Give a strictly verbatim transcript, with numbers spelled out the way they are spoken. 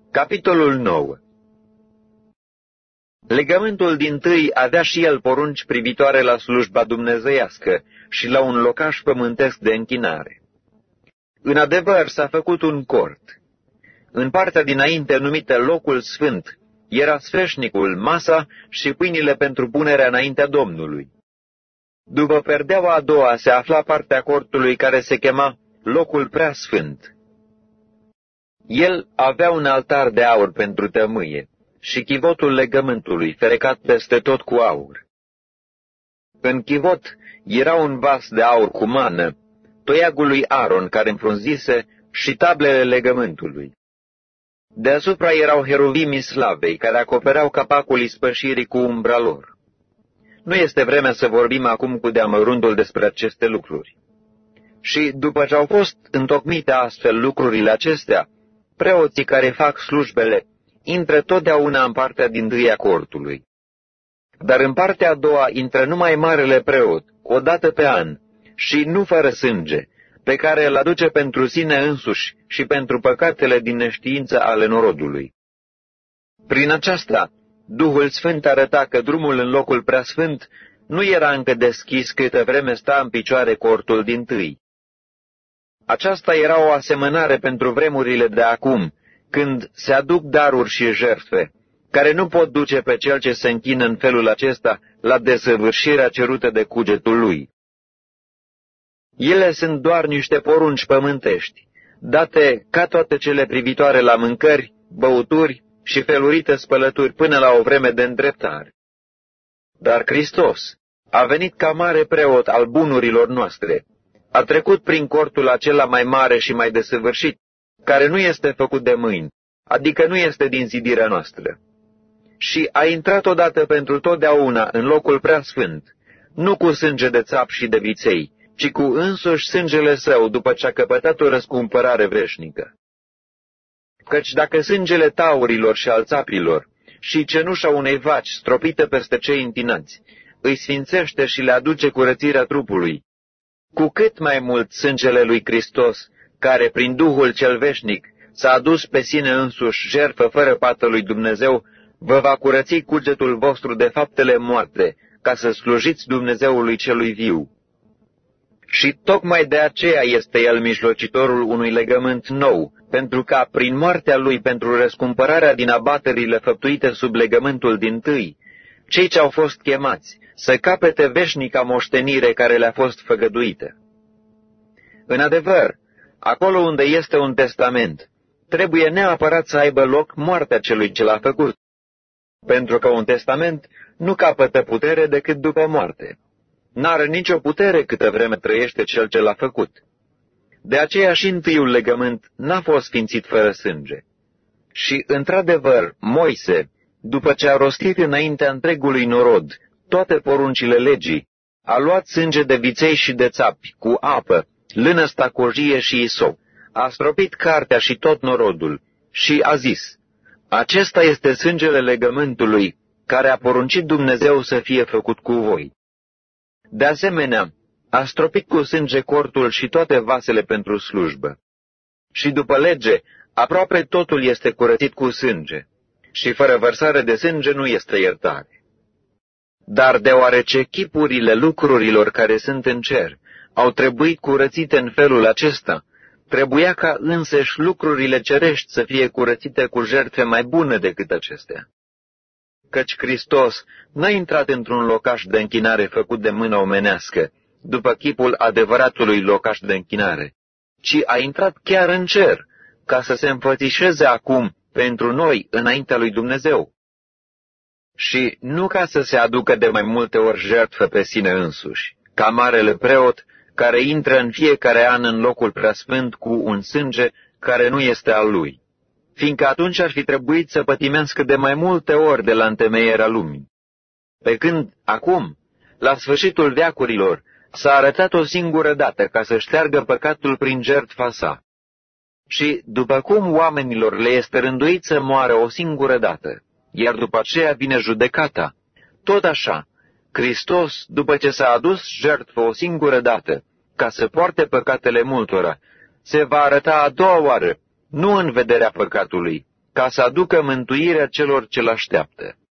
Capitolul nouă. Legământul dintâi avea și el porunci privitoare la slujba dumnezeiască și la un locaș pământesc de închinare. În adevăr s-a făcut un cort. În partea dinainte numită locul sfânt era sfeșnicul, masa și pâinile pentru punerea înaintea Domnului. După perdeaua a doua se afla partea cortului care se chema locul preasfânt. El avea un altar de aur pentru tămâie și chivotul legământului, ferecat peste tot cu aur. În chivot era un vas de aur cu mană, toiagul lui Aron care înfrunzise și tablele legământului. Deasupra erau heruvimii slavei, care acopereau capacul ispășirii cu umbra lor. Nu este vremea să vorbim acum cu deamăruntul despre aceste lucruri. Și după ce au fost întocmite astfel lucrurile acestea, preoții care fac slujbele intră totdeauna în partea dintâi a cortului. Dar în partea a doua intră numai marele preot, o dată pe an, și nu fără sânge, pe care îl aduce pentru sine însuși și pentru păcatele din neștiință ale norodului. Prin aceasta, Duhul Sfânt arăta că drumul în locul preasfânt nu era încă deschis câtă vreme sta în picioare cortul dintâi. Aceasta era o asemănare pentru vremurile de acum, când se aduc daruri și jertfe, care nu pot duce pe cel ce se închină în felul acesta la desăvârșirea cerută de cugetul lui. Ele sunt doar niște porunci pământești, date ca toate cele privitoare la mâncări, băuturi și felurite spălături până la o vreme de îndreptare. Dar Hristos a venit ca mare preot al bunurilor noastre, a trecut prin cortul acela mai mare și mai desăvârșit, care nu este făcut de mâini, adică nu este din zidirea noastră. Și a intrat odată pentru totdeauna în locul preasfânt, nu cu sânge de țap și de viței, ci cu însuși sângele său după ce a căpătat o răscumpărare veșnică. Căci dacă sângele taurilor și al țapilor și cenușa unei vaci stropită peste cei întinați îi sfințește și le aduce curățirea trupului, cu cât mai mult sângele lui Hristos, care prin Duhul cel veșnic s-a adus pe sine însuși jertfă fără pată lui Dumnezeu, vă va curăți cugetul vostru de faptele moarte, ca să slujiți Dumnezeului celui viu. Și tocmai de aceea este el mijlocitorul unui legământ nou, pentru ca, prin moartea lui pentru răscumpărarea din abaterile făptuite sub legământul dintâi, cei ce au fost chemați să capete veșnica moștenire care le-a fost făgăduită. În adevăr, acolo unde este un testament, trebuie neapărat să aibă loc moartea celui ce l-a făcut, pentru că un testament nu capătă putere decât după moarte. N-are nicio putere câtă vreme trăiește cel ce l-a făcut. De aceea și întâiul legământ n-a fost sfințit fără sânge. Și, într-adevăr, Moise, după ce a rostit înaintea întregului norod toate poruncile legii, a luat sânge de viței și de țapi, cu apă, lână stacojie și isop, a stropit cartea și tot norodul și a zis: acesta este sângele legământului care a poruncit Dumnezeu să fie făcut cu voi. De asemenea, a stropit cu sânge cortul și toate vasele pentru slujbă. Și după lege, aproape totul este curățit cu sânge, și fără vărsare de sânge nu este iertare. Dar deoarece chipurile lucrurilor care sunt în cer au trebuit curățite în felul acesta, trebuia ca însăși lucrurile cerești să fie curățite cu jertfe mai bune decât acestea. Căci Hristos n-a intrat într-un locaș de închinare făcut de mână omenească, după chipul adevăratului locaș de închinare, ci a intrat chiar în cer, ca să se înfățișeze acum pentru noi înaintea lui Dumnezeu. Și nu ca să se aducă de mai multe ori jertfă pe sine însuși, ca marele preot care intră în fiecare an în locul preasfânt cu un sânge care nu este al lui, fiindcă atunci ar fi trebuit să pătimească de mai multe ori de la întemeierea lumii. Pe când, acum, la sfârșitul veacurilor, s-a arătat o singură dată ca să șteargă păcatul prin jertfa sa. Și, după cum oamenilor le este rânduit să moară o singură dată, iar după aceea vine judecata, tot așa, Hristos, după ce s-a adus jertfă o singură dată, ca să poarte păcatele multora, se va arăta a doua oară, nu în vederea păcatului, ca să aducă mântuirea celor ce-l așteaptă.